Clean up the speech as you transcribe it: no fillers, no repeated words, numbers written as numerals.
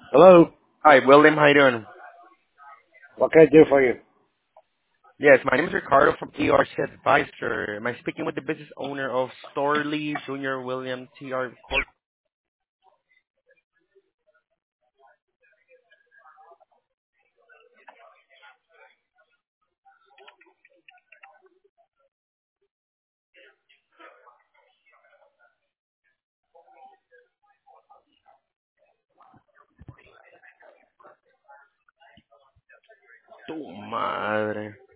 Hello? Hi, William. How you doing? What can I do for you? Yes, my name is Ricardo from ERC Advisor. Am I speaking with the business owner of Storley Junior William TR Corp? Tu madre.